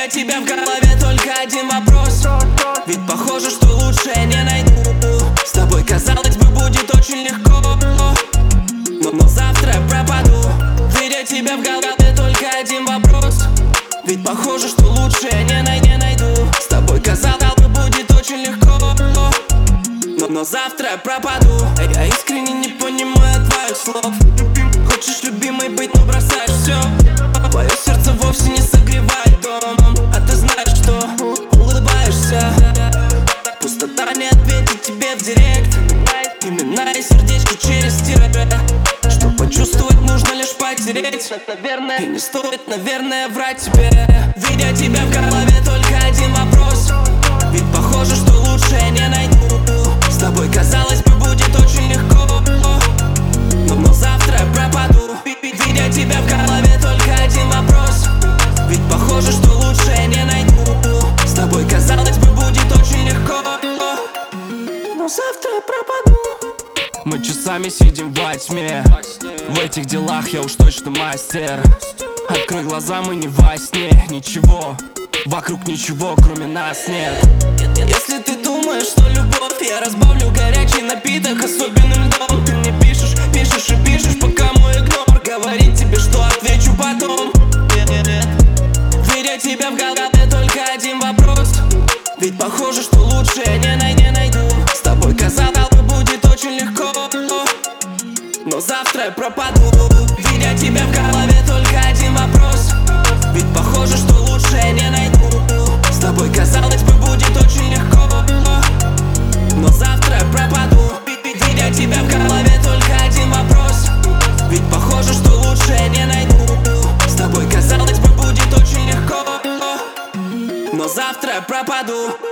Видя тебя в голове только один вопрос, ведь похоже, что лучше не найду. С тобой, казалось бы, будет очень легко, но завтра я пропаду. Видя тебя в голове только один вопрос, ведь похоже, что лучше не найду. С тобой, казалось бы, будет очень легко, но завтра я пропаду. Я искренне не понимаю твоих слов. Хочешь, любимой, быть, но бросаешь все. Твое сердце вовсе не согревает дом, а ты знаешь, что улыбаешься. Пустота не ответит тебе в директ. Имена и сердечки через стирать. Что почувствовать, нужно лишь потереть. И не стоит, наверное, врать тебе. Видя тебя в голове только один вопрос, ведь похоже, что лучше не найду. С тобой, казалось бы, будет очень легко, но завтра я пропаду. Видя тебя в голове только один вопрос, ведь похоже, что лучше не найду. С тобой, казалось бы, будет очень легко, но завтра я пропаду. Мы часами сидим во тьме. В этих делах я уж точно мастер. Открой глаза, мы не во сне. Ничего, вокруг ничего, кроме нас нет. Если ты думаешь, что любовь, я разбавлю горячий напиток особенным льдом. Ты мне пишешь и пишешь, пока мой игнор говорит тебе, что отвечу потом. Видя тебя в голове только один вопрос, ведь похоже, что лучше не найду. С тобой, казалось бы, будет очень легко, но завтра я пропаду. Видя тебя в голове только один вопрос, ведь похоже, что лучше не найду. С тобой, казалось бы, будет очень легко, но завтра я пропаду. Видя тебя в голове только один вопрос, ведь похоже, что лучше не найду. С тобой, казалось бы, будет очень легко, но завтра я пропаду.